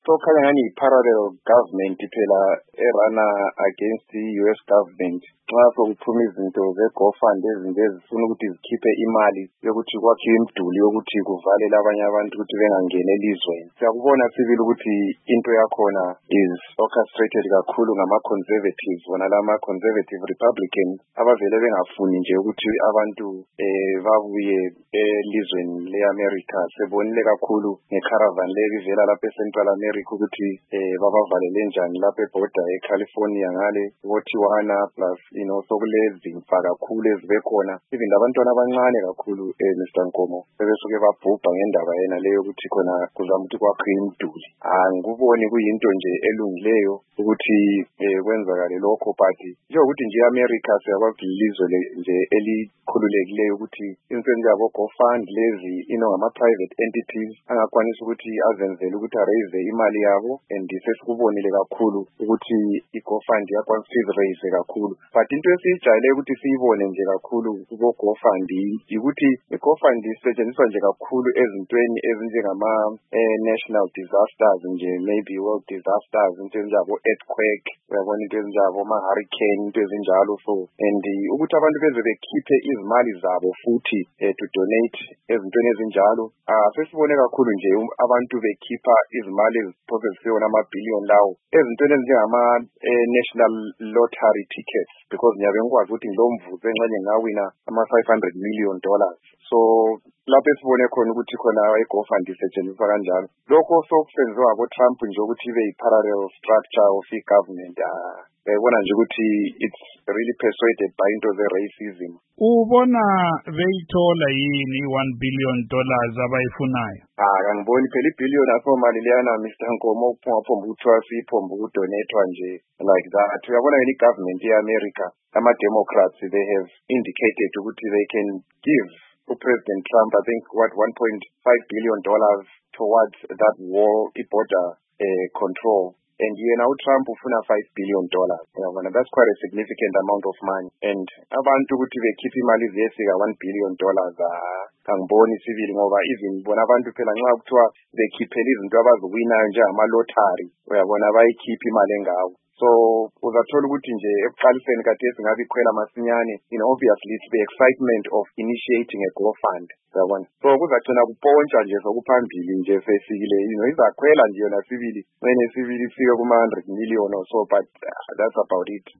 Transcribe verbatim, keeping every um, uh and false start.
So khanya ngani parallel government phela erana against the U S government. Xa sokuphuma izinto ze-GoFund ezinto ezifuna ukuthi zikhiphe imali yokuthi kwakhiwe imiduli yokuthi kuvalele abanye abantu ukuthi bengangeni elizweni. Siyakubona sibili ukuthi into yakhona is orchestrated kakhulu ngama-conservatives, wona lama-conservative Republicans abavele bengafuni nje ukuthi abantu eh babuye elizweni le-America. Sebonile kakhulu nge-caravan le ivela lapha e-Central America ukuthi eh babavalele njani lapha eborder e-California ngale ko-Tijuana plus you know sokulezimfa kakhulu ezibekhona even abantwana abancane kakhulu eh Mister Nkomo sebesuke babhubha ngendaba yena leyo ukuthi khona kuzama ukuthi kwakhiwe imiduli. Angikuboni kuyinto nje elungileyo ukuthi eh kwenzakale lokho but njengokuthi nje America siyakwazi ilizwe nje elikhululekileyo ukuthi insenzo yabo GoFund lezi ino ngama-private entities angakwanisa ukuthi azenzele ukuthi araise imali yabo and sesikubonile kakhulu ukuthi i-GoFund yakwanisa iziraise kakhulu but into esijayele ukuthi siyibone nje kakhulu ku-GoFund ukuthi i-GoFund isetshenziswa nje kakhulu ezintweni ezinjengama eh, national disasters nje maybe world disasters into ezinjabo earthquake uyabona into ezinjabo ama-hurricane into ezinjalo so and ukuthi abantu beze bekhiphe izimali zabo futhi eh, to donate ezintweni ezinjalo ah sesibone kakhulu nje abantu bekhipha izimali eziphose zisiyona ama-billion lawo ezintweni ezinjengama eh, national lottery tickets because ngiyabe ngikwazi ukuthi ngilomvuzo enxenye ngawina ama-five hundred million dollars so lapho esibone khona ukuthi khona i-GoFund isetshenziswa kanjalo lokho sokusenziwa abo-Trump nje ukuthi ibe yi-parallel structure of i-government ah bayibona nje ukuthi it's really persuaded by into ze-racism. Ubona beyithola yini i-one billion dollars abayifunayo? Ah ngangiboni phela i-billion asomali leyana Mister Nkomo ukuphongaphomba ukuthiwa siyiphomba ukudonethwa nje like that. Uyabona yini i-government ye-America ama-Democrats they have indicated ukuthi they can give uPresident Trump I think what one point five billion dollars towards that war i-border uh, control. And yena uTrump ufuna five billion dollars. Yabona that's quite a significant amount of money. And abantu ukuthi bekhipha imali ziyefika one billion dollars ah angiboni sibili ngoba even bona abantu phela nxa kuthiwa bekhiphela izinto abaziwinayo nje ama-lottery uyabona bayikhipha imali engawo. So uzathola ukuthi nje ekuqaliseni kade singabe ikhwela masinyane you know obviously it's the excitement of initiating a GoFund yabona so kuzagcina kupontsha nje sokuphambili nje sesikile you know izakhwela nje yona sibili wena sibili ifika kuma one hundred million or so but uh, that's about it.